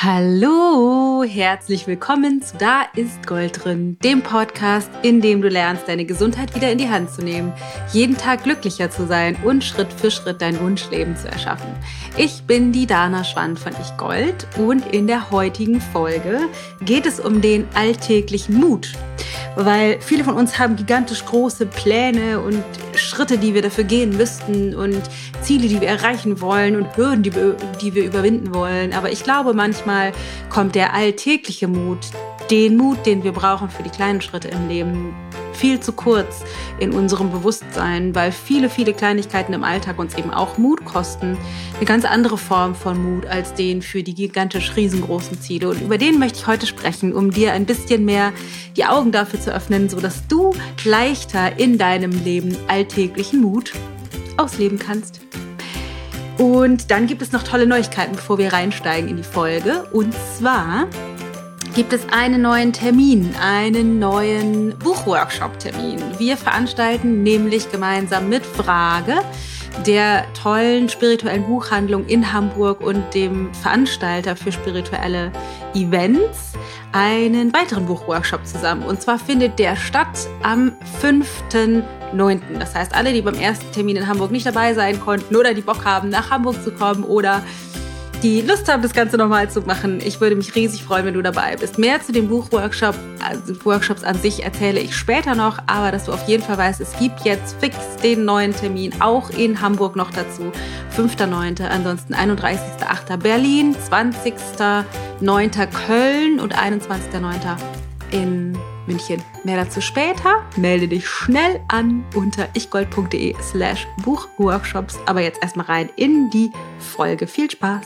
Hallo, herzlich willkommen zu Da ist Gold drin, dem Podcast, in dem du lernst, deine Gesundheit wieder in die Hand zu nehmen, jeden Tag glücklicher zu sein und Schritt für Schritt dein Wunschleben zu erschaffen. Ich bin die Dana Schwand von Ich Gold und in der heutigen Folge geht es um den alltäglichen Mut. Weil viele von uns haben gigantisch große Pläne und Schritte, die wir dafür gehen müssten und Ziele, die wir erreichen wollen und Hürden, die wir überwinden wollen. Aber ich glaube, manchmal kommt der alltägliche Mut, den Mut, den wir brauchen für die kleinen Schritte im Leben, viel zu kurz in unserem Bewusstsein, weil viele Kleinigkeiten im Alltag uns eben auch Mut kosten. Eine ganz andere Form von Mut als den für die gigantisch riesengroßen Ziele. Und über den möchte ich heute sprechen, um dir ein bisschen mehr die Augen dafür zu öffnen, sodass du leichter in deinem Leben alltäglichen Mut ausleben kannst. Und dann gibt es noch tolle Neuigkeiten, bevor wir reinsteigen in die Folge. Und zwar gibt es einen neuen Termin, einen neuen Buchworkshop-Termin. Wir veranstalten nämlich gemeinsam mit Frage, der tollen spirituellen Buchhandlung in Hamburg und dem Veranstalter für spirituelle Events, einen weiteren Buchworkshop zusammen. Und zwar findet der statt am 5.9. Das heißt, alle, die beim ersten Termin in Hamburg nicht dabei sein konnten oder die Bock haben, nach Hamburg zu kommen oder die Lust haben, das Ganze nochmal zu machen. Ich würde mich riesig freuen, wenn du dabei bist. Mehr zu dem Buchworkshop, also Workshops an sich, erzähle ich später noch, aber dass du auf jeden Fall weißt, es gibt jetzt fix den neuen Termin, auch in Hamburg noch dazu. 5.9., ansonsten 31.8. Berlin, 20.9. Köln und 21.9. in München. Mehr dazu später. Melde dich schnell an unter ichgold.de/Buchworkshops. Aber jetzt erstmal rein in die Folge. Viel Spaß!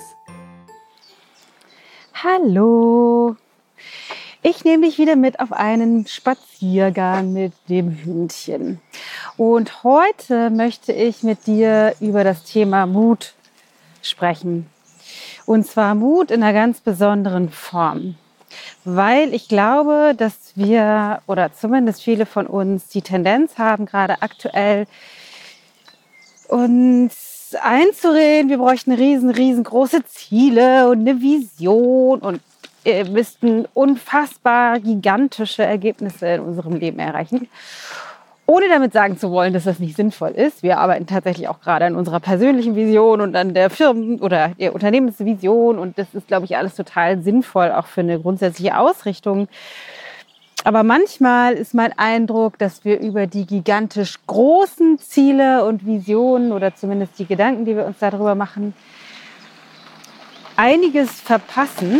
Hallo, ich nehme dich wieder mit auf einen Spaziergang mit dem Hündchen. Und heute möchte ich mit dir über das Thema Mut sprechen. Und zwar Mut in einer ganz besonderen Form. Weil ich glaube, dass wir, oder zumindest viele von uns, die Tendenz haben, gerade aktuell uns einzureden, wir bräuchten riesengroße Ziele und eine Vision und müssten unfassbar gigantische Ergebnisse in unserem Leben erreichen. Ohne damit sagen zu wollen, dass das nicht sinnvoll ist. Wir arbeiten tatsächlich auch gerade an unserer persönlichen Vision und an der Firmen- oder der Unternehmensvision. Und das ist, glaube ich, alles total sinnvoll, auch für eine grundsätzliche Ausrichtung. Aber manchmal ist mein Eindruck, dass wir über die gigantisch großen Ziele und Visionen oder zumindest die Gedanken, die wir uns darüber machen, einiges verpassen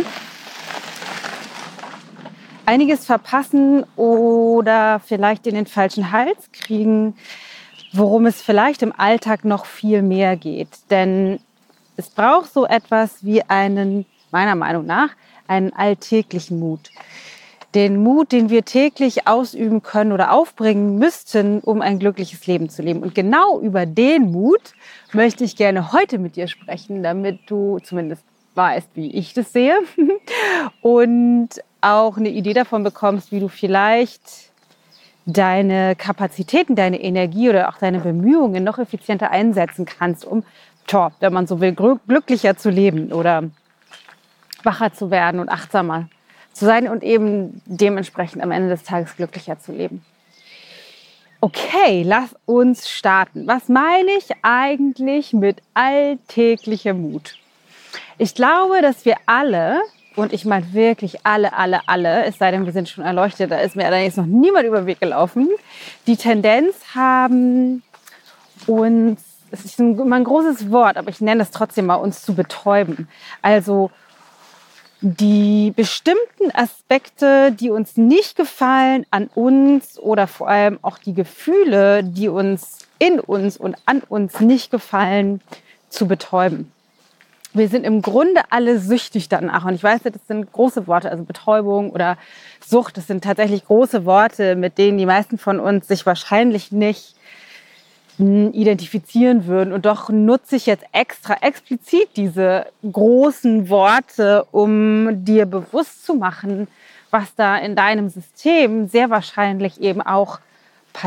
oder vielleicht in den falschen Hals kriegen, worum es vielleicht im Alltag noch viel mehr geht. Denn es braucht so etwas wie meiner Meinung nach, einen alltäglichen Mut. Den Mut, den wir täglich ausüben können oder aufbringen müssten, um ein glückliches Leben zu leben. Und genau über den Mut möchte ich gerne heute mit dir sprechen, damit du zumindest weißt, wie ich das sehe und auch eine Idee davon bekommst, wie du vielleicht deine Kapazitäten, deine Energie oder auch deine Bemühungen noch effizienter einsetzen kannst, um, wenn man so will, glücklicher zu leben oder wacher zu werden und achtsamer zu sein und eben dementsprechend am Ende des Tages glücklicher zu leben. Okay, lass uns starten. Was meine ich eigentlich mit alltäglichem Mut? Ich glaube, dass wir alle, und ich meine wirklich alle, es sei denn, wir sind schon erleuchtet, da ist mir allerdings noch niemand über den Weg gelaufen, die Tendenz haben, uns, es ist immer ein großes Wort, aber ich nenne es trotzdem mal, uns zu betäuben. Also die bestimmten Aspekte, die uns nicht gefallen an uns oder vor allem auch die Gefühle, die uns in uns und an uns nicht gefallen, zu betäuben. Wir sind im Grunde alle süchtig danach. Und ich weiß, das sind große Worte, also Betäubung oder Sucht, das sind tatsächlich große Worte, mit denen die meisten von uns sich wahrscheinlich nicht identifizieren würden. Und doch nutze ich jetzt explizit diese großen Worte, um dir bewusst zu machen, was da in deinem System sehr wahrscheinlich eben auch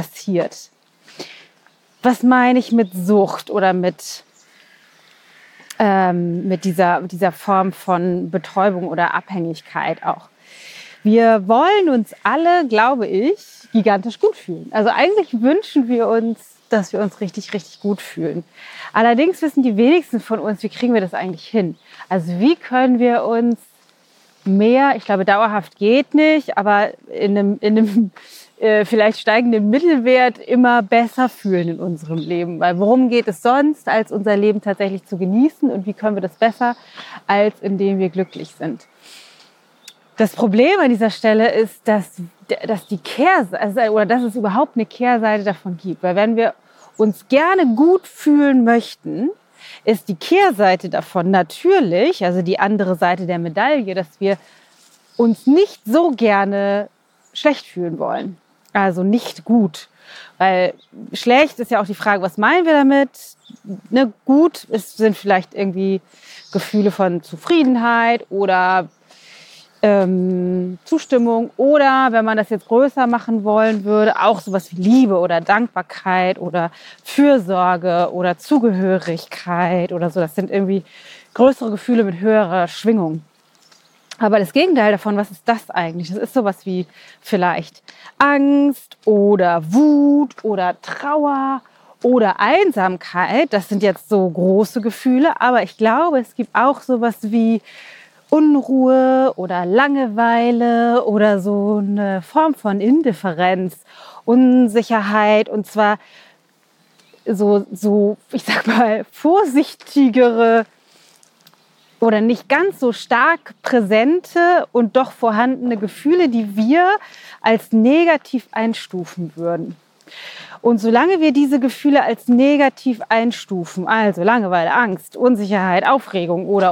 passiert. Was meine ich mit Sucht oder mit mit dieser Form von Betäubung oder Abhängigkeit auch. Wir wollen uns alle, glaube ich, gigantisch gut fühlen. Also eigentlich wünschen wir uns, dass wir uns richtig, richtig gut fühlen. Allerdings wissen die wenigsten von uns, wie kriegen wir das eigentlich hin? Also wie können wir uns mehr, ich glaube dauerhaft geht nicht, aber in einem vielleicht steigenden Mittelwert immer besser fühlen in unserem Leben. Weil worum geht es sonst, als unser Leben tatsächlich zu genießen? Und wie können wir das besser, als indem wir glücklich sind? Das Problem an dieser Stelle ist, dass die Kehrseite, oder dass es überhaupt eine Kehrseite davon gibt. Weil wenn wir uns gerne gut fühlen möchten, ist die Kehrseite davon natürlich, also die andere Seite der Medaille, dass wir uns nicht so gerne schlecht fühlen wollen. Also nicht gut. Weil schlecht ist ja auch die Frage, was meinen wir damit? Ne, gut sind vielleicht irgendwie Gefühle von Zufriedenheit oder Zustimmung oder, wenn man das jetzt größer machen wollen würde, auch sowas wie Liebe oder Dankbarkeit oder Fürsorge oder Zugehörigkeit oder so. Das sind irgendwie größere Gefühle mit höherer Schwingung. Aber das Gegenteil davon, was ist das eigentlich? Das ist sowas wie vielleicht Angst oder Wut oder Trauer oder Einsamkeit. Das sind jetzt so große Gefühle, aber ich glaube, es gibt auch sowas wie Unruhe oder Langeweile oder so eine Form von Indifferenz, Unsicherheit, und zwar so ich sag mal, vorsichtigere oder nicht ganz so stark präsente und doch vorhandene Gefühle, die wir als negativ einstufen würden. Und solange wir diese Gefühle als negativ einstufen, also Langeweile, Angst, Unsicherheit, Aufregung oder,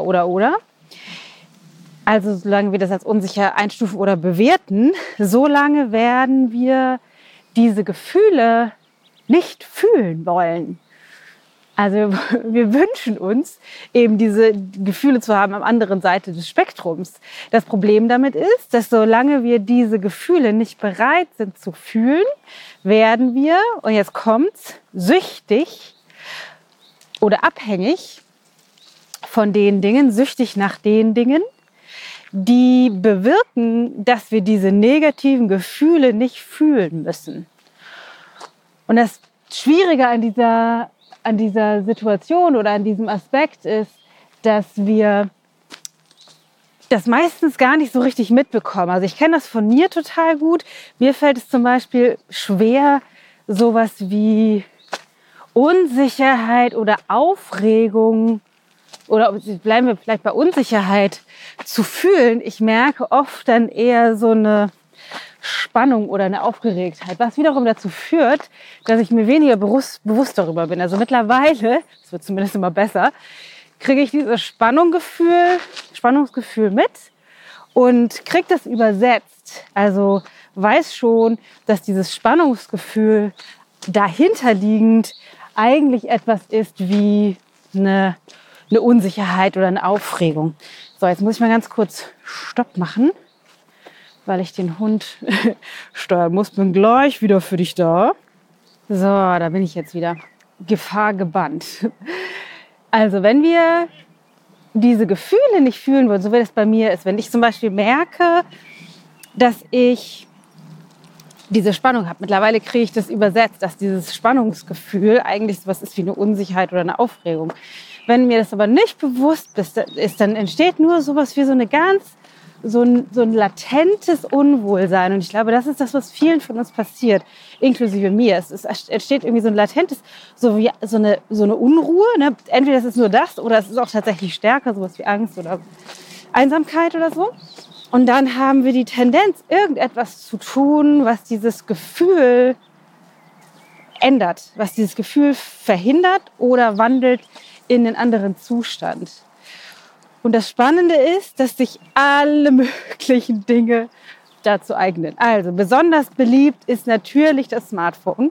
also solange wir das als unsicher einstufen oder bewerten, solange werden wir diese Gefühle nicht fühlen wollen. Also wir wünschen uns eben diese Gefühle zu haben am anderen Seite des Spektrums. Das Problem damit ist, dass solange wir diese Gefühle nicht bereit sind zu fühlen, werden wir, und jetzt kommt's, süchtig oder abhängig von den Dingen, süchtig nach den Dingen, die bewirken, dass wir diese negativen Gefühle nicht fühlen müssen. Und das Schwierige an dieser Situation oder an diesem Aspekt ist, dass wir das meistens gar nicht so richtig mitbekommen. Also ich kenne das von mir total gut. Mir fällt es zum Beispiel schwer, sowas wie Unsicherheit oder Aufregung, oder bleiben wir vielleicht bei Unsicherheit, zu fühlen. Ich merke oft dann eher so eine Spannung oder eine Aufgeregtheit, was wiederum dazu führt, dass ich mir weniger bewusst darüber bin. Also mittlerweile, das wird zumindest immer besser, kriege ich dieses Spannungsgefühl mit und kriege das übersetzt. Also weiß schon, dass dieses Spannungsgefühl dahinterliegend eigentlich etwas ist wie eine Unsicherheit oder eine Aufregung. So, jetzt muss ich mal ganz kurz Stopp machen, weil ich den Hund steuern muss. Bin gleich wieder für dich da. So, da bin ich jetzt wieder. Gefahr gebannt. Also, wenn wir diese Gefühle nicht fühlen wollen, so wie das bei mir ist, wenn ich zum Beispiel merke, dass ich diese Spannung habe. Mittlerweile kriege ich das übersetzt, dass dieses Spannungsgefühl eigentlich sowas ist wie eine Unsicherheit oder eine Aufregung. Wenn mir das aber nicht bewusst ist, dann entsteht nur sowas wie so ein latentes Unwohlsein. Und ich glaube, das ist das, was vielen von uns passiert, inklusive mir. Es entsteht irgendwie so ein latentes, so eine Unruhe. Ne? Entweder es ist nur das oder es ist auch tatsächlich stärker, sowas wie Angst oder Einsamkeit oder so. Und dann haben wir die Tendenz, irgendetwas zu tun, was dieses Gefühl ändert, was dieses Gefühl verhindert oder wandelt in einen anderen Zustand. Und das Spannende ist, dass sich alle möglichen Dinge dazu eignen. Also besonders beliebt ist natürlich das Smartphone.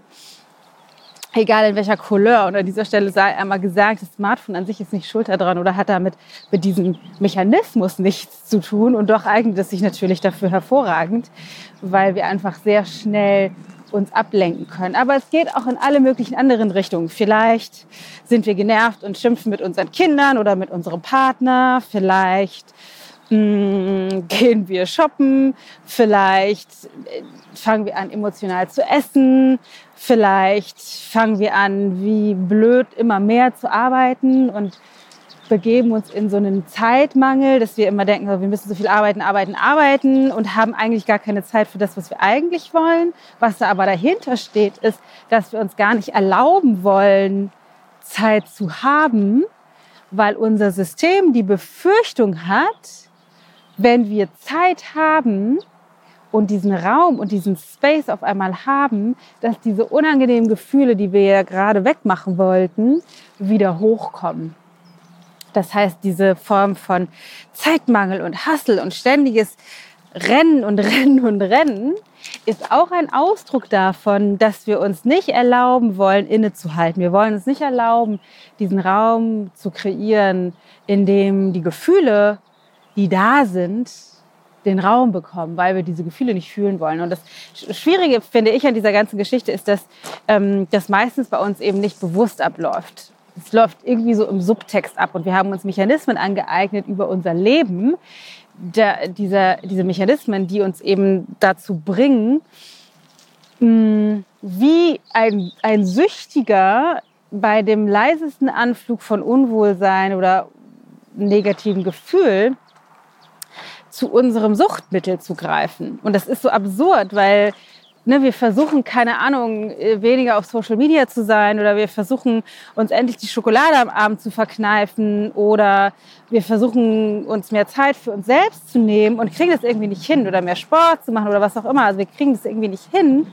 Egal in welcher Couleur. Und an dieser Stelle sei einmal gesagt, das Smartphone an sich ist nicht schuld daran oder hat damit mit diesem Mechanismus nichts zu tun. Und doch eignet es sich natürlich dafür hervorragend, weil wir einfach sehr schnell uns ablenken können. Aber es geht auch in alle möglichen anderen Richtungen. Vielleicht sind wir genervt und schimpfen mit unseren Kindern oder mit unserem Partner. Vielleicht gehen wir shoppen. Vielleicht fangen wir an, emotional zu essen. Vielleicht fangen wir an, wie blöd immer mehr zu arbeiten und begeben uns in so einen Zeitmangel, dass wir immer denken, wir müssen so viel arbeiten und haben eigentlich gar keine Zeit für das, was wir eigentlich wollen. Was da aber dahinter steht, ist, dass wir uns gar nicht erlauben wollen, Zeit zu haben, weil unser System die Befürchtung hat, wenn wir Zeit haben und diesen Raum und diesen Space auf einmal haben, dass diese unangenehmen Gefühle, die wir ja gerade wegmachen wollten, wieder hochkommen. Das heißt, diese Form von Zeitmangel und Hustle und ständiges Rennen und Rennen und Rennen ist auch ein Ausdruck davon, dass wir uns nicht erlauben wollen, innezuhalten. Wir wollen uns nicht erlauben, diesen Raum zu kreieren, in dem die Gefühle, die da sind, den Raum bekommen, weil wir diese Gefühle nicht fühlen wollen. Und das Schwierige, finde ich, an dieser ganzen Geschichte ist, dass das meistens bei uns eben nicht bewusst abläuft. Es läuft irgendwie so im Subtext ab und wir haben uns Mechanismen angeeignet über unser Leben, diese Mechanismen, die uns eben dazu bringen, wie ein Süchtiger bei dem leisesten Anflug von Unwohlsein oder negativen Gefühl zu unserem Suchtmittel zu greifen. Und das ist so absurd, weil wir versuchen, keine Ahnung, weniger auf Social Media zu sein oder wir versuchen, uns endlich die Schokolade am Abend zu verkneifen oder wir versuchen, uns mehr Zeit für uns selbst zu nehmen und kriegen das irgendwie nicht hin oder mehr Sport zu machen oder was auch immer. Also wir kriegen das irgendwie nicht hin,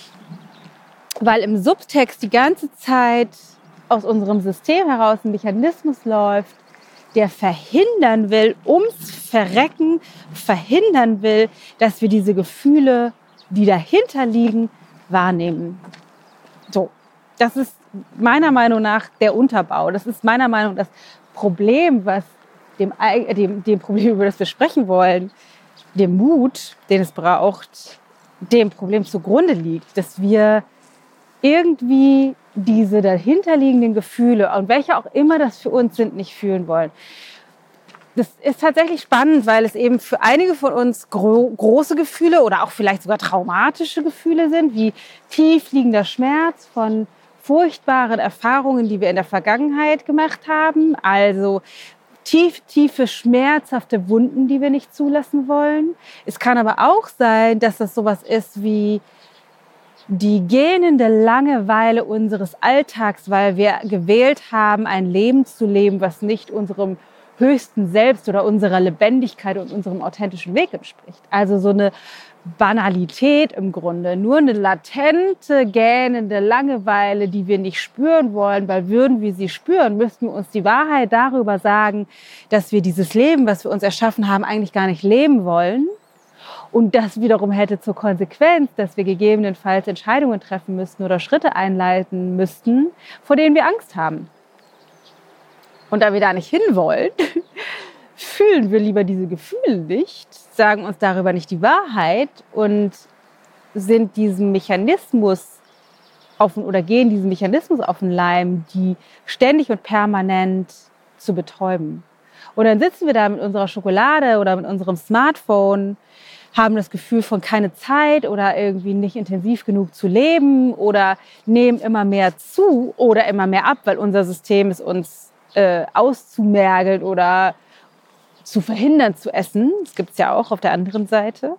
weil im Subtext die ganze Zeit aus unserem System heraus ein Mechanismus läuft, der verhindern will, ums Verrecken verhindern will, dass wir diese Gefühle, die dahinter liegen, wahrnehmen. So, das ist meiner Meinung nach der Unterbau. Das ist meiner Meinung nach das Problem, was dem Problem, über das wir sprechen wollen, dem Mut, den es braucht, dem Problem zugrunde liegt, dass wir irgendwie diese dahinterliegenden Gefühle, und welche auch immer das für uns sind, nicht fühlen wollen. Das ist tatsächlich spannend, weil es eben für einige von uns große Gefühle oder auch vielleicht sogar traumatische Gefühle sind, wie tiefliegender Schmerz von furchtbaren Erfahrungen, die wir in der Vergangenheit gemacht haben. Also tiefe, schmerzhafte Wunden, die wir nicht zulassen wollen. Es kann aber auch sein, dass das sowas ist wie die gähnende Langeweile unseres Alltags, weil wir gewählt haben, ein Leben zu leben, was nicht unserem höchsten Selbst oder unserer Lebendigkeit und unserem authentischen Weg entspricht. Also so eine Banalität im Grunde, nur eine latente, gähnende Langeweile, die wir nicht spüren wollen, weil würden wir sie spüren, müssten wir uns die Wahrheit darüber sagen, dass wir dieses Leben, was wir uns erschaffen haben, eigentlich gar nicht leben wollen. Und das wiederum hätte zur Konsequenz, dass wir gegebenenfalls Entscheidungen treffen müssten oder Schritte einleiten müssten, vor denen wir Angst haben. Und da wir da nicht hinwollen, fühlen wir lieber diese Gefühle nicht, sagen uns darüber nicht die Wahrheit und sind diesem Mechanismus gehen diesem Mechanismus auf den Leim, die ständig und permanent zu betäuben. Und dann sitzen wir da mit unserer Schokolade oder mit unserem Smartphone, haben das Gefühl von keine Zeit oder irgendwie nicht intensiv genug zu leben oder nehmen immer mehr zu oder immer mehr ab, weil unser System es uns auszumergeln oder zu verhindern zu essen. Das gibt es ja auch auf der anderen Seite.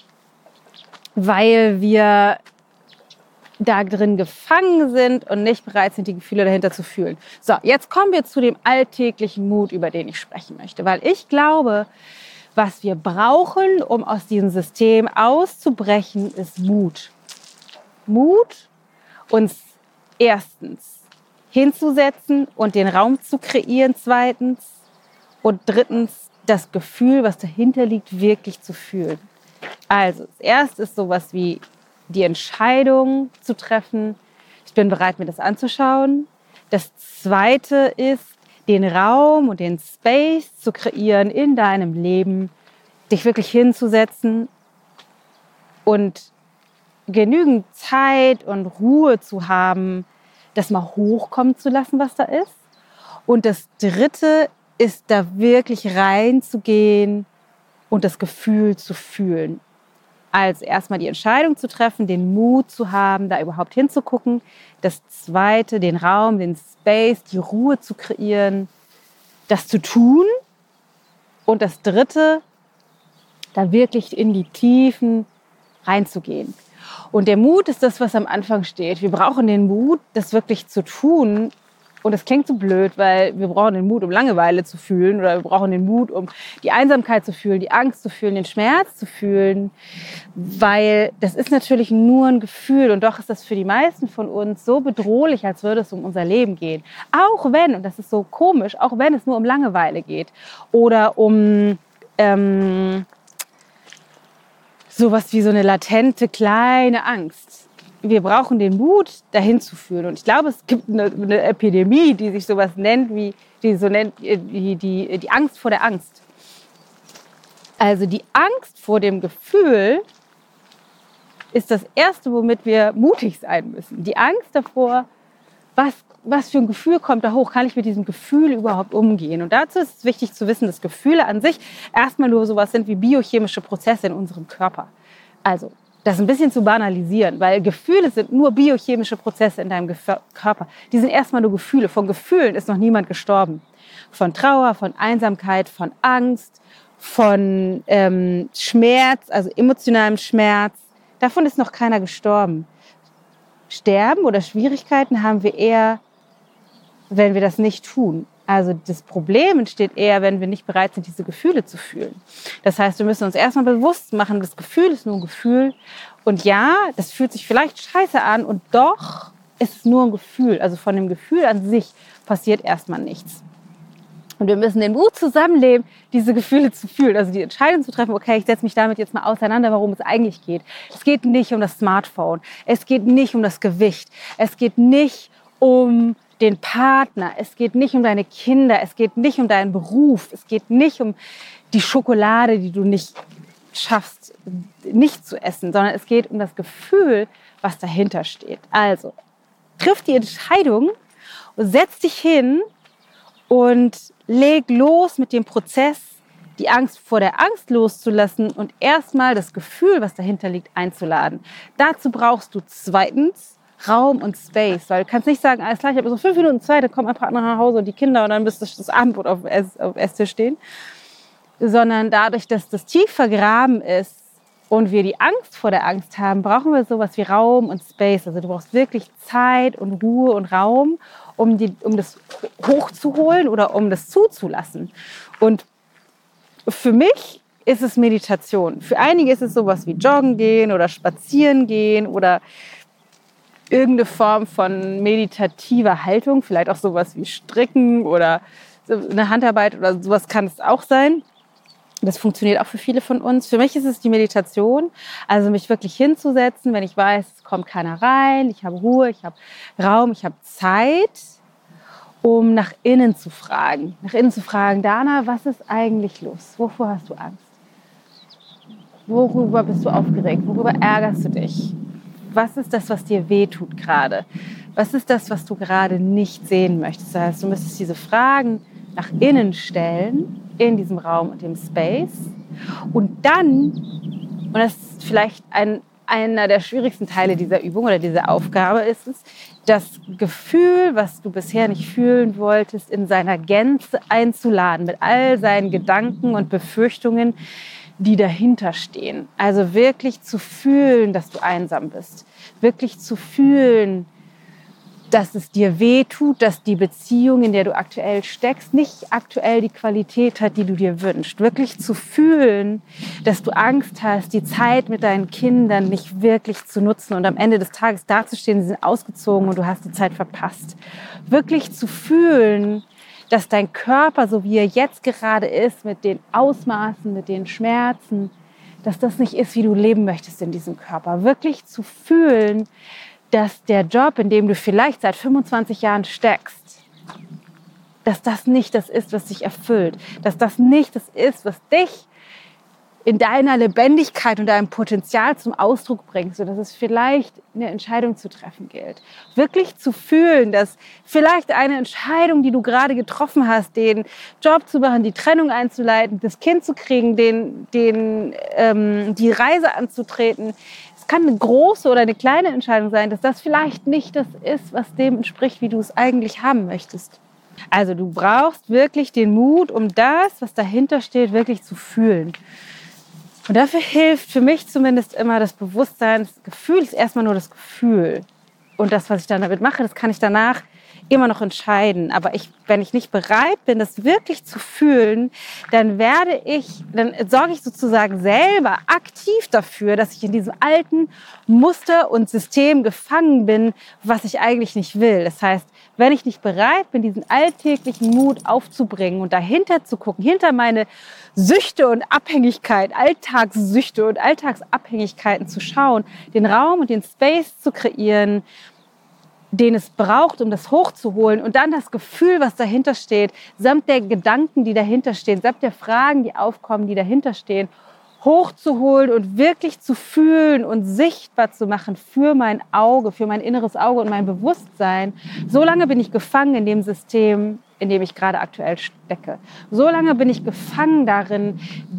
Weil wir da drin gefangen sind und nicht bereit sind, die Gefühle dahinter zu fühlen. So, jetzt kommen wir zu dem alltäglichen Mut, über den ich sprechen möchte. Weil ich glaube, was wir brauchen, um aus diesem System auszubrechen, ist Mut. Mut, uns erstens hinzusetzen und den Raum zu kreieren, zweitens. Und drittens, das Gefühl, was dahinter liegt, wirklich zu fühlen. Also, das erste ist sowas wie die Entscheidung zu treffen. Ich bin bereit, mir das anzuschauen. Das zweite ist, den Raum und den Space zu kreieren in deinem Leben, dich wirklich hinzusetzen und genügend Zeit und Ruhe zu haben, das mal hochkommen zu lassen, was da ist. Und das Dritte ist, da wirklich reinzugehen und das Gefühl zu fühlen. Also erstmal die Entscheidung zu treffen, den Mut zu haben, da überhaupt hinzugucken. Das Zweite, den Raum, den Space, die Ruhe zu kreieren, das zu tun. Und das Dritte, da wirklich in die Tiefen reinzugehen. Und der Mut ist das, was am Anfang steht. Wir brauchen den Mut, das wirklich zu tun. Und das klingt so blöd, weil wir brauchen den Mut, um Langeweile zu fühlen, oder wir brauchen den Mut, um die Einsamkeit zu fühlen, die Angst zu fühlen, den Schmerz zu fühlen, weil das ist natürlich nur ein Gefühl und doch ist das für die meisten von uns so bedrohlich, als würde es um unser Leben gehen. Auch wenn, und das ist so komisch, auch wenn es nur um Langeweile geht oder um sowas wie so eine latente kleine Angst. Wir brauchen den Mut, dahin zu führen. Und ich glaube, es gibt eine Epidemie, die sich sowas nennt, wie die Angst vor der Angst. Also die Angst vor dem Gefühl ist das Erste, womit wir mutig sein müssen. Die Angst davor, was für ein Gefühl kommt da hoch? Kann ich mit diesem Gefühl überhaupt umgehen? Und dazu ist es wichtig zu wissen, dass Gefühle an sich erstmal nur sowas sind wie biochemische Prozesse in unserem Körper. Also das ein bisschen zu banalisieren, weil Gefühle sind nur biochemische Prozesse in deinem Körper. Die sind erstmal nur Gefühle. Von Gefühlen ist noch niemand gestorben. Von Trauer, von Einsamkeit, von Angst, von Schmerz, also emotionalem Schmerz. Davon ist noch keiner gestorben. Sterben oder Schwierigkeiten haben wir eher, wenn wir das nicht tun. Also das Problem entsteht eher, wenn wir nicht bereit sind, diese Gefühle zu fühlen. Das heißt, wir müssen uns erstmal bewusst machen, das Gefühl ist nur ein Gefühl. Und ja, das fühlt sich vielleicht scheiße an und doch ist es nur ein Gefühl. Also von dem Gefühl an sich passiert erstmal nichts. Und wir müssen den Mut zusammenleben, diese Gefühle zu fühlen. Also die Entscheidung zu treffen, okay, ich setze mich damit jetzt mal auseinander, worum es eigentlich geht. Es geht nicht um das Smartphone. Es geht nicht um das Gewicht. Es geht nicht um den Partner, es geht nicht um deine Kinder, es geht nicht um deinen Beruf, es geht nicht um die Schokolade, die du nicht schaffst, nicht zu essen, sondern es geht um das Gefühl, was dahinter steht. Also, triff die Entscheidung und setz dich hin und leg los mit dem Prozess, die Angst vor der Angst loszulassen und erstmal das Gefühl, was dahinter liegt, einzuladen. Dazu brauchst du zweitens Raum und Space, weil du kannst nicht sagen, alles klar, ich habe so 5 Minuten Zeit, dann kommt mein Partner nach Hause und die Kinder und dann müsste das Abendbrot auf dem Esstisch stehen, sondern dadurch, dass das tief vergraben ist und wir die Angst vor der Angst haben, brauchen wir sowas wie Raum und Space. Also du brauchst wirklich Zeit und Ruhe und Raum, um das hochzuholen oder um das zuzulassen. Und für mich ist es Meditation. Für einige ist es sowas wie Joggen gehen oder Spazieren gehen oder irgendeine Form von meditativer Haltung, vielleicht auch sowas wie Stricken oder eine Handarbeit oder sowas kann es auch sein. Das funktioniert auch für viele von uns. Für mich ist es die Meditation, also mich wirklich hinzusetzen, wenn ich weiß, es kommt keiner rein, ich habe Ruhe, ich habe Raum, ich habe Zeit, um nach innen zu fragen. Nach innen zu fragen, Dana, was ist eigentlich los? Wovor hast du Angst? Worüber bist du aufgeregt? Worüber ärgerst du dich? Was ist das, was dir wehtut gerade? Was ist das, was du gerade nicht sehen möchtest? Das heißt, du müsstest diese Fragen nach innen stellen, in diesem Raum und dem Space. Und dann, und das ist vielleicht einer der schwierigsten Teile dieser Übung oder dieser Aufgabe, ist es, das Gefühl, was du bisher nicht fühlen wolltest, in seiner Gänze einzuladen, mit all seinen Gedanken und Befürchtungen, die dahinter stehen. Also wirklich zu fühlen, dass du einsam bist. Wirklich zu fühlen, dass es dir weh tut, dass die Beziehung, in der du aktuell steckst, nicht aktuell die Qualität hat, die du dir wünschst. Wirklich zu fühlen, dass du Angst hast, die Zeit mit deinen Kindern nicht wirklich zu nutzen und am Ende des Tages dazustehen, sie sind ausgezogen und du hast die Zeit verpasst. Wirklich zu fühlen, dass dein Körper, so wie er jetzt gerade ist, mit den Ausmaßen, mit den Schmerzen, dass das nicht ist, wie du leben möchtest in diesem Körper. Wirklich zu fühlen, dass der Job, in dem du vielleicht seit 25 Jahren steckst, dass das nicht das ist, was dich erfüllt. Dass das nicht das ist, was dich in deiner Lebendigkeit und deinem Potenzial zum Ausdruck bringst, sodass es vielleicht eine Entscheidung zu treffen gilt. Wirklich zu fühlen, dass vielleicht eine Entscheidung, die du gerade getroffen hast, den Job zu machen, die Trennung einzuleiten, das Kind zu kriegen, die Reise anzutreten, es kann eine große oder eine kleine Entscheidung sein, dass das vielleicht nicht das ist, was dem entspricht, wie du es eigentlich haben möchtest. Also du brauchst wirklich den Mut, um das, was dahinter steht, wirklich zu fühlen. Und dafür hilft für mich zumindest immer das Bewusstsein, das Gefühl ist erstmal nur das Gefühl. Und das, was ich dann damit mache, das kann ich danach immer noch entscheiden. Aber wenn ich nicht bereit bin, das wirklich zu fühlen, dann sorge ich sozusagen selber aktiv dafür, dass ich in diesem alten Muster und System gefangen bin, was ich eigentlich nicht will. Das heißt, wenn ich nicht bereit bin, diesen alltäglichen Mut aufzubringen und dahinter zu gucken, hinter meine Süchte und Abhängigkeit, Alltagssüchte und Alltagsabhängigkeiten zu schauen, den Raum und den Space zu kreieren, den es braucht, um das hochzuholen und dann das Gefühl, was dahinter steht, samt der Gedanken, die dahinter stehen, samt der Fragen, die aufkommen, die dahinter stehen, hochzuholen und wirklich zu fühlen und sichtbar zu machen für mein Auge, für mein inneres Auge und mein Bewusstsein. So lange bin ich gefangen in dem System, in dem ich gerade aktuell stecke. So lange bin ich gefangen darin,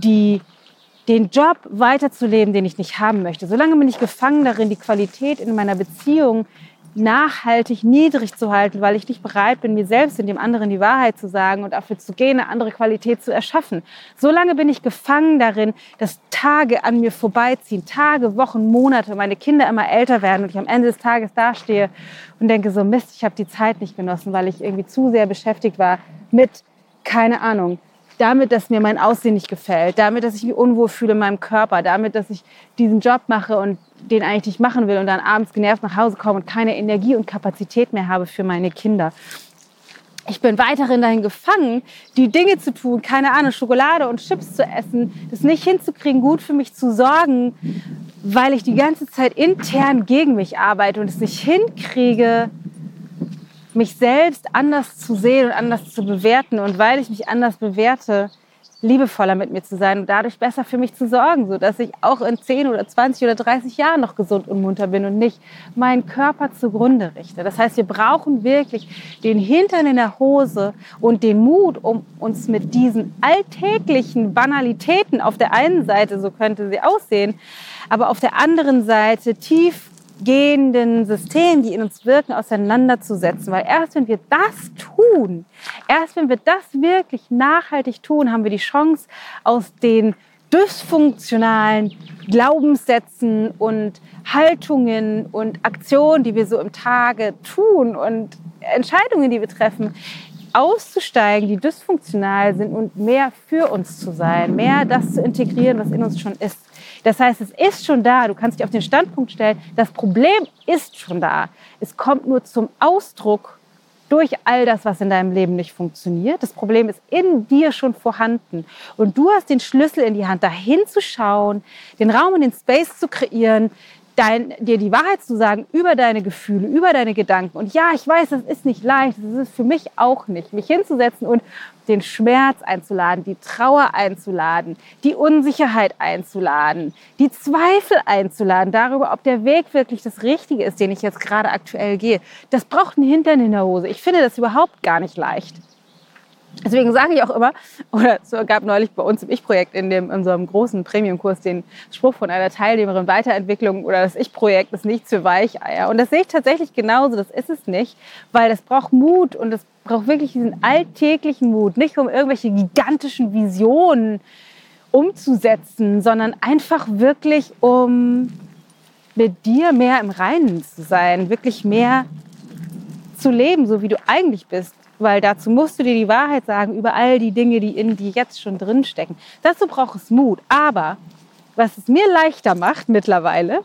den Job weiterzuleben, den ich nicht haben möchte. So lange bin ich gefangen darin, die Qualität in meiner Beziehung nachhaltig niedrig zu halten, weil ich nicht bereit bin, mir selbst und dem anderen die Wahrheit zu sagen und dafür zu gehen, eine andere Qualität zu erschaffen. So lange bin ich gefangen darin, dass Tage an mir vorbeiziehen, Tage, Wochen, Monate, meine Kinder immer älter werden und ich am Ende des Tages dastehe und denke so, Mist, ich habe die Zeit nicht genossen, weil ich irgendwie zu sehr beschäftigt war mit, keine Ahnung, damit, dass mir mein Aussehen nicht gefällt, damit, dass ich mich unwohl fühle in meinem Körper, damit, dass ich diesen Job mache und den eigentlich nicht machen will und dann abends genervt nach Hause komme und keine Energie und Kapazität mehr habe für meine Kinder. Ich bin weiterhin dahin gefangen, die Dinge zu tun, keine Ahnung, Schokolade und Chips zu essen, das nicht hinzukriegen, gut für mich zu sorgen, weil ich die ganze Zeit intern gegen mich arbeite und es nicht hinkriege, mich selbst anders zu sehen und anders zu bewerten und weil ich mich anders bewerte, liebevoller mit mir zu sein und dadurch besser für mich zu sorgen, sodass ich auch in 10 oder 20 oder 30 Jahren noch gesund und munter bin und nicht meinen Körper zugrunde richte. Das heißt, wir brauchen wirklich den Hintern in der Hose und den Mut, um uns mit diesen alltäglichen Banalitäten auf der einen Seite, so könnte sie aussehen, aber auf der anderen Seite tiefgehenden Systemen, die in uns wirken, auseinanderzusetzen. Weil erst wenn wir das tun, erst wenn wir das wirklich nachhaltig tun, haben wir die Chance, aus den dysfunktionalen Glaubenssätzen und Haltungen und Aktionen, die wir so im Tage tun und Entscheidungen, die wir treffen, auszusteigen, die dysfunktional sind und mehr für uns zu sein, mehr das zu integrieren, was in uns schon ist. Das heißt, es ist schon da. Du kannst dich auf den Standpunkt stellen, das Problem ist schon da. Es kommt nur zum Ausdruck durch all das, was in deinem Leben nicht funktioniert. Das Problem ist in dir schon vorhanden. Und du hast den Schlüssel in die Hand, dahin zu schauen, den Raum und den Space zu kreieren, dir die Wahrheit zu sagen über deine Gefühle, über deine Gedanken. Und ja, ich weiß, das ist nicht leicht, das ist es für mich auch nicht, mich hinzusetzen und den Schmerz einzuladen, die Trauer einzuladen, die Unsicherheit einzuladen, die Zweifel einzuladen darüber, ob der Weg wirklich das Richtige ist, den ich jetzt gerade aktuell gehe. Das braucht einen Hintern in der Hose. Ich finde das überhaupt gar nicht leicht. Deswegen sage ich auch immer, oder es gab neulich bei uns im Ich-Projekt in so einem großen Premium-Kurs den Spruch von einer Teilnehmerin, Weiterentwicklung oder das Ich-Projekt ist nichts für Weicheier. Und das sehe ich tatsächlich genauso, das ist es nicht, weil das braucht Mut und das braucht wirklich diesen alltäglichen Mut, nicht um irgendwelche gigantischen Visionen umzusetzen, sondern einfach wirklich, um mit dir mehr im Reinen zu sein, wirklich mehr zu leben, so wie du eigentlich bist. Weil dazu musst du dir die Wahrheit sagen über all die Dinge, die in dir jetzt schon drinstecken. Dazu braucht es Mut. Aber was es mir leichter macht mittlerweile,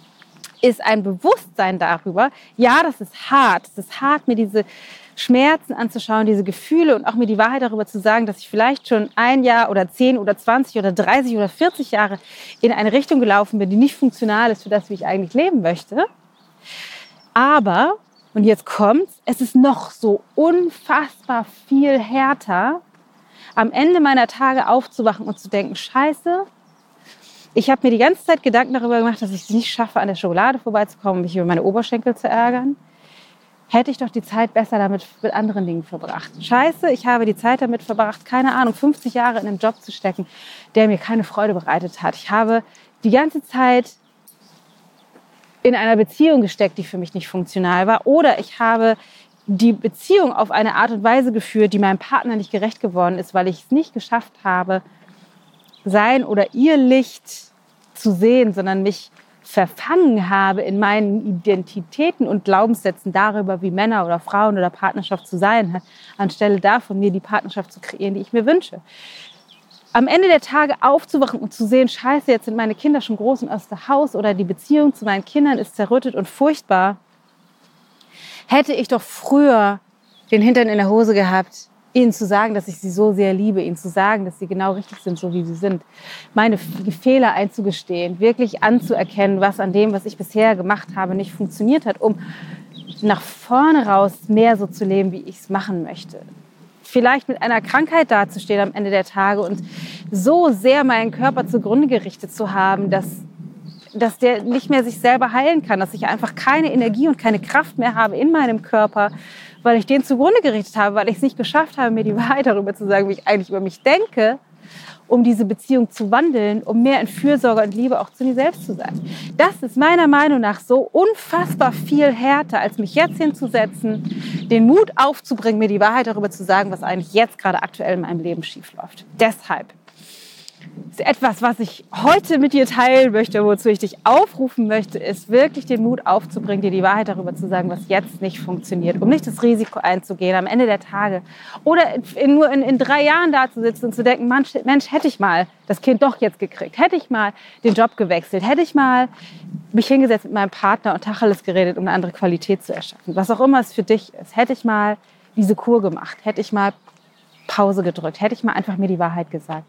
ist ein Bewusstsein darüber, ja, das ist hart. Es ist hart, mir diese Schmerzen anzuschauen, diese Gefühle und auch mir die Wahrheit darüber zu sagen, dass ich vielleicht schon 1 Jahr oder 10 oder 20 oder 30 oder 40 Jahre in eine Richtung gelaufen bin, die nicht funktional ist für das, wie ich eigentlich leben möchte. Aber und jetzt kommt's, es ist noch so unfassbar viel härter, am Ende meiner Tage aufzuwachen und zu denken, Scheiße, Ich habe mir die ganze Zeit Gedanken darüber gemacht, dass ich es nicht schaffe, an der Schokolade vorbeizukommen und mich über meine Oberschenkel zu ärgern. Hätte ich doch die Zeit besser damit mit anderen Dingen verbracht. Scheiße, ich habe die Zeit damit verbracht, keine Ahnung, 50 Jahre in einem Job zu stecken, der mir keine Freude bereitet hat. Ich habe die ganze Zeit in einer Beziehung gesteckt, die für mich nicht funktional war. Oder ich habe die Beziehung auf eine Art und Weise geführt, die meinem Partner nicht gerecht geworden ist, weil ich es nicht geschafft habe, sein oder ihr Licht zu sehen, sondern mich verfangen habe in meinen Identitäten und Glaubenssätzen darüber, wie Männer oder Frauen oder Partnerschaft zu sein hat, anstelle davon, mir die Partnerschaft zu kreieren, die ich mir wünsche. Am Ende der Tage aufzuwachen und zu sehen, scheiße, jetzt sind meine Kinder schon groß und aus dem Haus oder die Beziehung zu meinen Kindern ist zerrüttet und furchtbar, hätte ich doch früher den Hintern in der Hose gehabt, ihnen zu sagen, dass ich sie so sehr liebe, ihnen zu sagen, dass sie genau richtig sind, so wie sie sind. Meine Fehler einzugestehen, wirklich anzuerkennen, was an dem, was ich bisher gemacht habe, nicht funktioniert hat, um nach vorne raus mehr so zu leben, wie ich es machen möchte. Vielleicht mit einer Krankheit dazustehen am Ende der Tage und so sehr meinen Körper zugrunde gerichtet zu haben, dass der nicht mehr sich selber heilen kann, dass ich einfach keine Energie und keine Kraft mehr habe in meinem Körper, weil ich den zugrunde gerichtet habe, weil ich es nicht geschafft habe, mir die Wahrheit darüber zu sagen, wie ich eigentlich über mich denke, um diese Beziehung zu wandeln, um mehr in Fürsorge und Liebe auch zu mir selbst zu sein. Das ist meiner Meinung nach so unfassbar viel härter, als mich jetzt hinzusetzen, den Mut aufzubringen, mir die Wahrheit darüber zu sagen, was eigentlich jetzt gerade aktuell in meinem Leben schief läuft. Deshalb ist etwas, was ich heute mit dir teilen möchte, wozu ich dich aufrufen möchte, ist wirklich den Mut aufzubringen, dir die Wahrheit darüber zu sagen, was jetzt nicht funktioniert, um nicht das Risiko einzugehen am Ende der Tage oder nur in 3 Jahren da zu sitzen und zu denken, Mensch, hätte ich mal das Kind doch jetzt gekriegt, hätte ich mal den Job gewechselt, hätte ich mal mich hingesetzt mit meinem Partner und Tacheles geredet, um eine andere Qualität zu erschaffen, was auch immer es für dich ist, hätte ich mal diese Kur gemacht, hätte ich mal Pause gedrückt, hätte ich mal einfach mir die Wahrheit gesagt.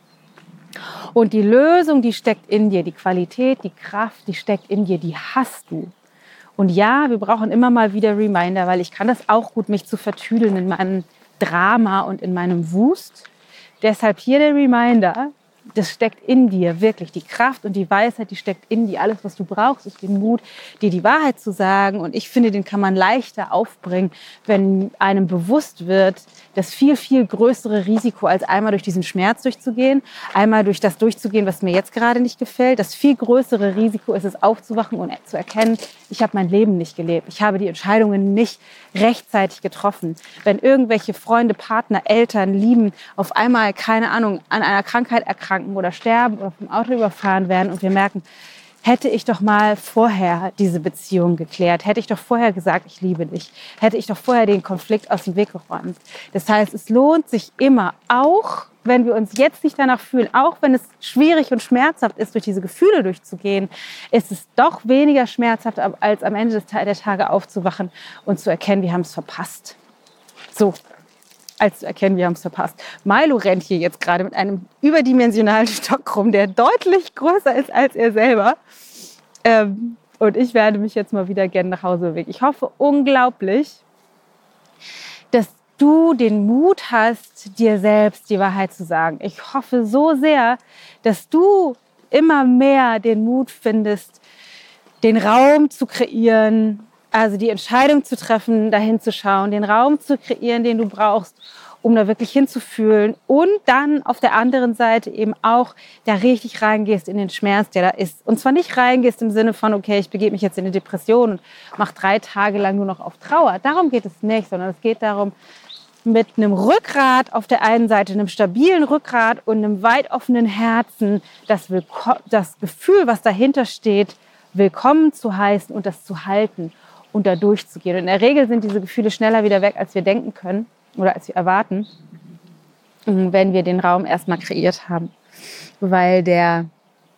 Und die Lösung, die steckt in dir, die Qualität, die Kraft, die steckt in dir, die hast du. Und ja, wir brauchen immer mal wieder Reminder, weil ich kann das auch gut, mich zu vertüdeln in meinem Drama und in meinem Wust. Deshalb hier der Reminder, das steckt in dir, wirklich. Die Kraft und die Weisheit, die steckt in dir. Alles, was du brauchst, ist den Mut, dir die Wahrheit zu sagen. Und ich finde, den kann man leichter aufbringen, wenn einem bewusst wird, das viel, viel größere Risiko, als einmal durch diesen Schmerz durchzugehen, einmal durch das durchzugehen, was mir jetzt gerade nicht gefällt. Das viel größere Risiko ist es, aufzuwachen und zu erkennen, ich habe mein Leben nicht gelebt. Ich habe die Entscheidungen nicht rechtzeitig getroffen. Wenn irgendwelche Freunde, Partner, Eltern, Lieben auf einmal, keine Ahnung, an einer Krankheit erkranken oder sterben oder vom Auto überfahren werden und wir merken, hätte ich doch mal vorher diese Beziehung geklärt, hätte ich doch vorher gesagt, ich liebe dich, hätte ich doch vorher den Konflikt aus dem Weg geräumt. Das heißt, es lohnt sich immer, auch wenn wir uns jetzt nicht danach fühlen, auch wenn es schwierig und schmerzhaft ist, durch diese Gefühle durchzugehen, ist es doch weniger schmerzhaft, als am Ende der Tage aufzuwachen und zu erkennen, wir haben es verpasst. So, als zu erkennen, wir haben es verpasst. Milo rennt hier jetzt gerade mit einem überdimensionalen Stock rum, der deutlich größer ist als er selber. Und ich werde mich jetzt mal wieder gerne nach Hause bewegen. Ich hoffe unglaublich, dass du den Mut hast, dir selbst die Wahrheit zu sagen. Ich hoffe so sehr, dass du immer mehr den Mut findest, den Raum zu kreieren, also die Entscheidung zu treffen, dahin zu schauen, den Raum zu kreieren, den du brauchst, um da wirklich hinzufühlen und dann auf der anderen Seite eben auch da richtig reingehst in den Schmerz, der da ist. Und zwar nicht reingehst im Sinne von, okay, ich begebe mich jetzt in eine Depression und mache 3 Tage lang nur noch auf Trauer. Darum geht es nicht, sondern es geht darum, mit einem Rückgrat auf der einen Seite, einem stabilen Rückgrat und einem weit offenen Herzen, das Gefühl, was dahinter steht, willkommen zu heißen und das zu halten und da durchzugehen. Und in der Regel sind diese Gefühle schneller wieder weg, als wir denken können oder als wir erwarten, wenn wir den Raum erstmal kreiert haben. Weil der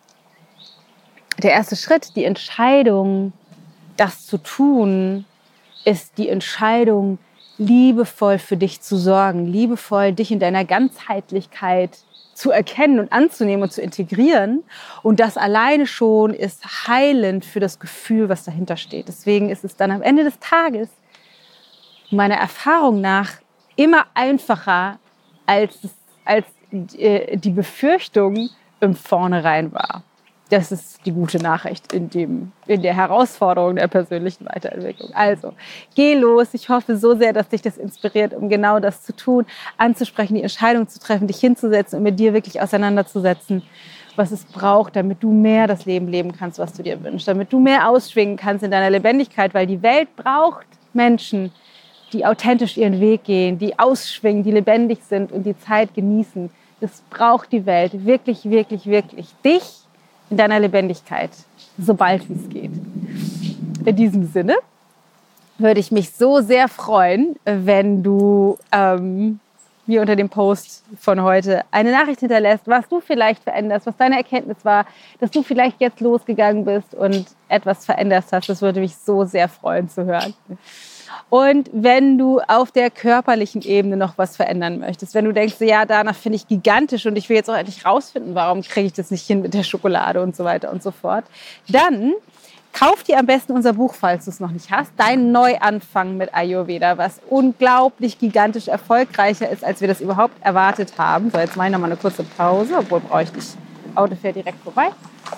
erste Schritt, die Entscheidung, das zu tun, ist die Entscheidung, liebevoll für dich zu sorgen, liebevoll dich in deiner Ganzheitlichkeit zu erkennen und anzunehmen und zu integrieren. Und das alleine schon ist heilend für das Gefühl, was dahinter steht. Deswegen ist es dann am Ende des Tages meiner Erfahrung nach immer einfacher, als die Befürchtung im Vornherein war. Das ist die gute Nachricht in der Herausforderung der persönlichen Weiterentwicklung. Also, geh los. Ich hoffe so sehr, dass dich das inspiriert, um genau das zu tun, anzusprechen, die Entscheidung zu treffen, dich hinzusetzen und mit dir wirklich auseinanderzusetzen, was es braucht, damit du mehr das Leben leben kannst, was du dir wünschst, damit du mehr ausschwingen kannst in deiner Lebendigkeit, weil die Welt braucht Menschen, die authentisch ihren Weg gehen, die ausschwingen, die lebendig sind und die Zeit genießen. Das braucht die Welt wirklich, wirklich, wirklich. Dich in deiner Lebendigkeit, sobald wie es geht. In diesem Sinne würde ich mich so sehr freuen, wenn du mir unter dem Post von heute eine Nachricht hinterlässt, was du vielleicht veränderst, was deine Erkenntnis war, dass du vielleicht jetzt losgegangen bist und etwas verändert hast. Das würde mich so sehr freuen zu hören. Und wenn du auf der körperlichen Ebene noch was verändern möchtest, wenn du denkst, ja, danach finde ich gigantisch und ich will jetzt auch endlich rausfinden, warum kriege ich das nicht hin mit der Schokolade und so weiter und so fort, dann kauf dir am besten unser Buch, falls du es noch nicht hast, Dein Neuanfang mit Ayurveda, was unglaublich gigantisch erfolgreicher ist, als wir das überhaupt erwartet haben. So, jetzt mache ich noch mal eine kurze Pause, obwohl brauche ich nicht. Auto fährt direkt vorbei.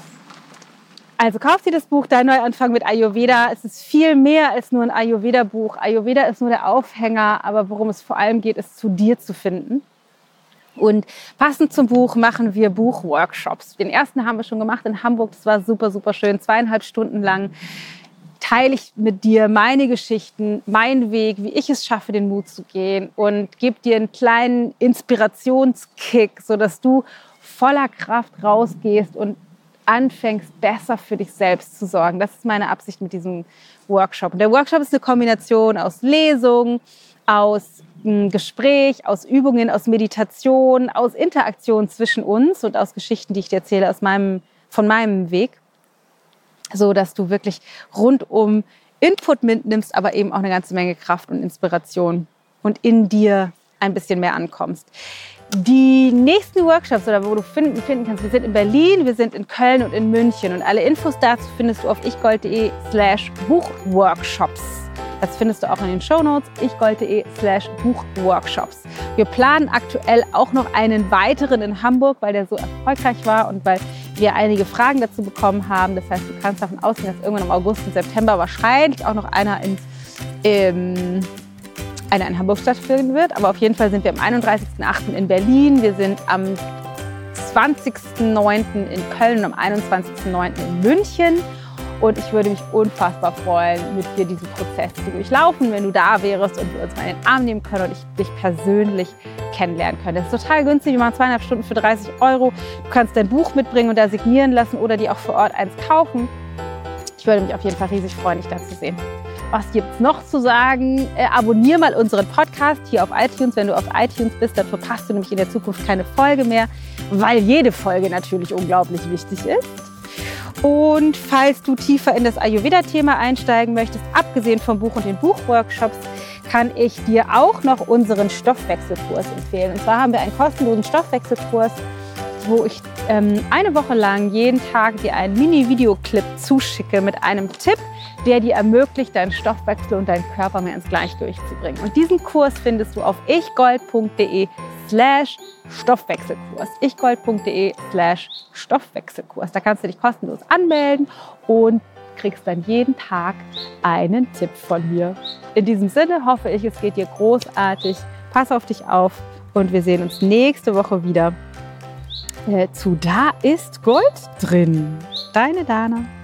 Also kauf dir das Buch Dein Neuanfang mit Ayurveda. Es ist viel mehr als nur ein Ayurveda-Buch. Ayurveda ist nur der Aufhänger, aber worum es vor allem geht, ist zu dir zu finden. Und passend zum Buch machen wir Buchworkshops. Den ersten haben wir schon gemacht in Hamburg. Das war super, super schön. 2,5 Stunden lang teile ich mit dir meine Geschichten, meinen Weg, wie ich es schaffe, den Mut zu gehen und gebe dir einen kleinen Inspirationskick, sodass du voller Kraft rausgehst und anfängst, besser für dich selbst zu sorgen. Das ist meine Absicht mit diesem Workshop. Und der Workshop ist eine Kombination aus Lesung, aus Gespräch, aus Übungen, aus Meditation, aus Interaktion zwischen uns und aus Geschichten, die ich dir erzähle von meinem Weg, so dass du wirklich rundum Input mitnimmst, aber eben auch eine ganze Menge Kraft und Inspiration und in dir ein bisschen mehr ankommst. Die nächsten Workshops, oder wo du finden kannst, wir sind in Berlin, wir sind in Köln und in München. Und alle Infos dazu findest du auf ichgold.de/Buchworkshops. Das findest du auch in den Shownotes, ichgold.de/Buchworkshops. Wir planen aktuell auch noch einen weiteren in Hamburg, weil der so erfolgreich war und weil wir einige Fragen dazu bekommen haben. Das heißt, du kannst davon ausgehen, dass irgendwann im August und September wahrscheinlich auch noch einer in Hamburg stattfinden wird. Aber auf jeden Fall sind wir am 31.08. in Berlin. Wir sind am 20.09. in Köln und am 21.09. in München. Und ich würde mich unfassbar freuen, mit dir diesen Prozess zu durchlaufen, wenn du da wärst und wir uns mal in den Arm nehmen können und ich dich persönlich kennenlernen können. Das ist total günstig. Wir machen 2,5 Stunden für 30 €. Du kannst dein Buch mitbringen und da signieren lassen oder dir auch vor Ort eins kaufen. Ich würde mich auf jeden Fall riesig freuen, dich da zu sehen. Was gibt es noch zu sagen? Abonniere mal unseren Podcast hier auf iTunes. Wenn du auf iTunes bist, dann verpasst du nämlich in der Zukunft keine Folge mehr, weil jede Folge natürlich unglaublich wichtig ist. Und falls du tiefer in das Ayurveda-Thema einsteigen möchtest, abgesehen vom Buch und den Buchworkshops, kann ich dir auch noch unseren Stoffwechselkurs empfehlen. Und zwar haben wir einen kostenlosen Stoffwechselkurs, wo ich eine Woche lang jeden Tag dir einen Mini-Videoclip zuschicke mit einem Tipp, der dir ermöglicht, deinen Stoffwechsel und deinen Körper mehr ins Gleichgewicht zu bringen. Und diesen Kurs findest du auf ichgold.de/Stoffwechselkurs. ichgold.de/Stoffwechselkurs. Da kannst du dich kostenlos anmelden und kriegst dann jeden Tag einen Tipp von mir. In diesem Sinne hoffe ich, es geht dir großartig. Pass auf dich auf und wir sehen uns nächste Woche wieder zu Da ist Gold drin. Deine Dana.